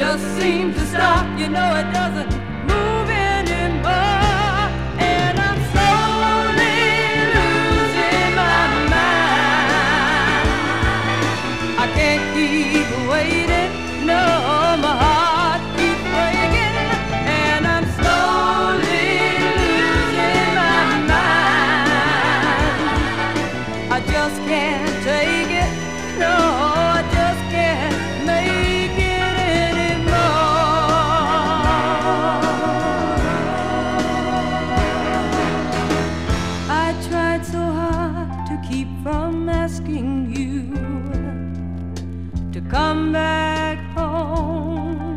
just seems to stop. You know it doesn't move anymore. And I'm slowly losing my mind. I can't keep waiting. No, my heart keeps breaking. And I'm slowly losing my mind. I just can't take it. No, I just can't make it anymore. I tried so hard to keep from asking you to come back home.